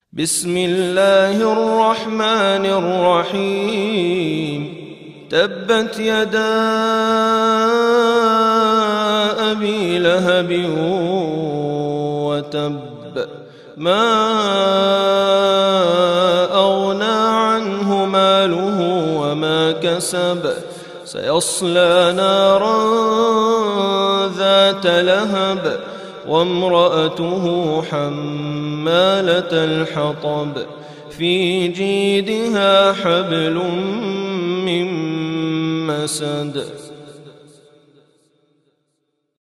بسم الله الرحمن الرحيم تبت يدا أبي لهب وتب ما أغنى عنه ماله وما كسب سيصلى نارا ذات لهب وامرأته حمالة الحطب في جيدها حبل من مسد